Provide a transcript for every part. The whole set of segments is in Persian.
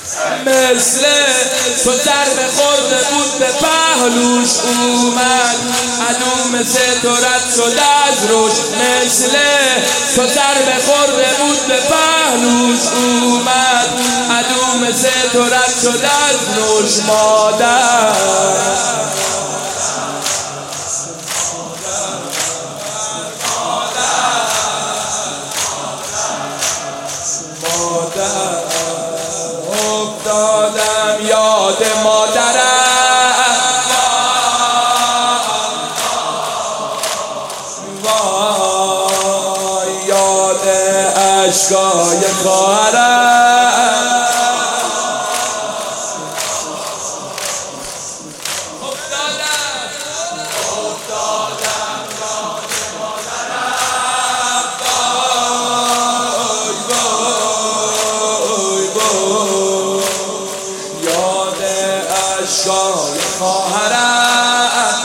مثل تو ضربه خورده بود به پهلوش اومد، عدو مثل تو رد شد از روش. مثل تو ضربه خورده بود به پهلوش اومد، عدو مثل تو رد شد از روش. مادر افتادم یاد مادرم، وای یاد اشکای خواهرم. اشکال خواهرم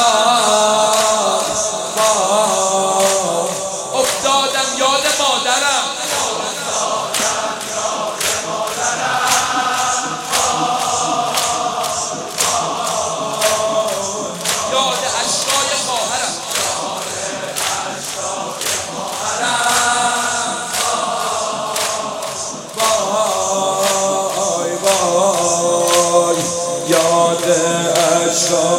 افتادم یاد مادرم. یاد اشکال خواهرم. یاد اشکال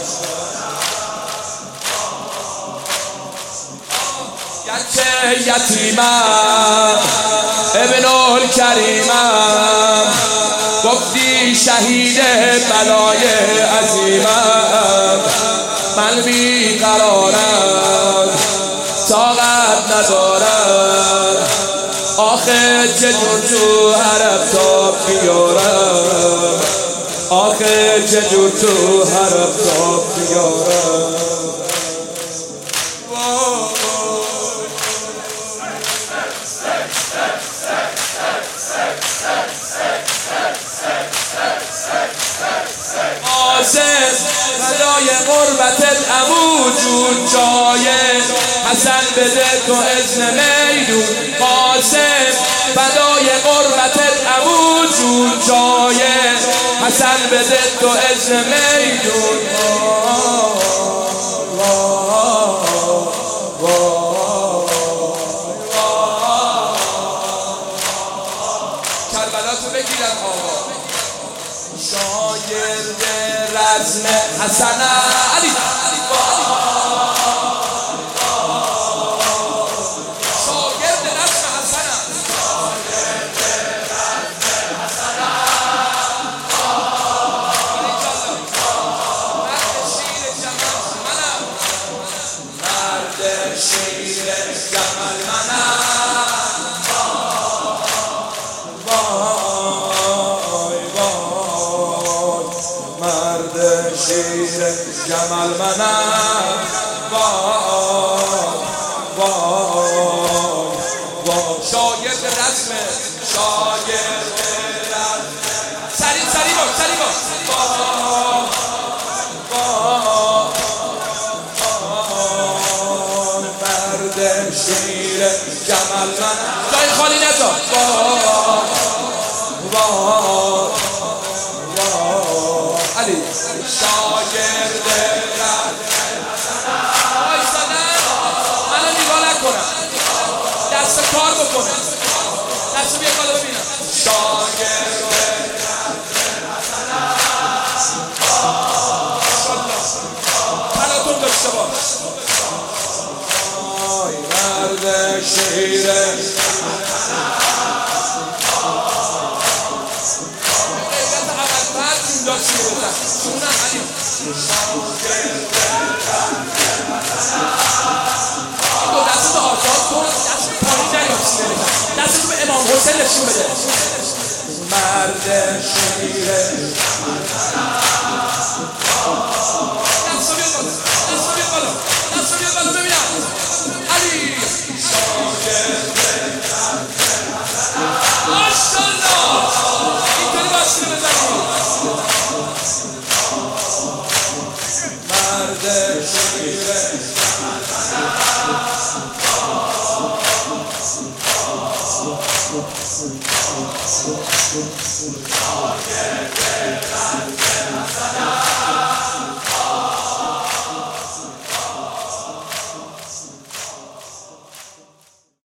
گرچه یتیمم ابن الکریمم، گفتی شهید بلای عظیمم. من بیقرارم طاقت ندارم، آخه چجور تو حرم تاب بیارم، آخه چجور تو حرم تاب بیارم. قاسم فدای قربتت عمو جون، جای حسن بده تو اذن میدون. قاسم فدای قربتت عمو جون، جای حسن بده تو اذن میدون. کربلا تو بگیرن آقا. شاگرد رزم حسن علی، شاگرد رزم حسن، مرد شیر جمل منم. مرد شیر جمل منم. شاگرد رسم، شاگرد رسم. سریع باش، سریع باش. مرد شیر جمل منم. جای خالی نذار. علی شاگرد منو نگاه نکنم، دست کار بکنم، دست بیا بالا ببینم. شاگرد پلاتون داشته باش. مرد شیر دست آزاد کن، دست پایین نیاد، دست به امام حسین نشون بده. مرد شیر دست بیا بالا ببینم. علی شاگرد ماشاءالله اینطوری باشی بزنی. مرد شیر ساکت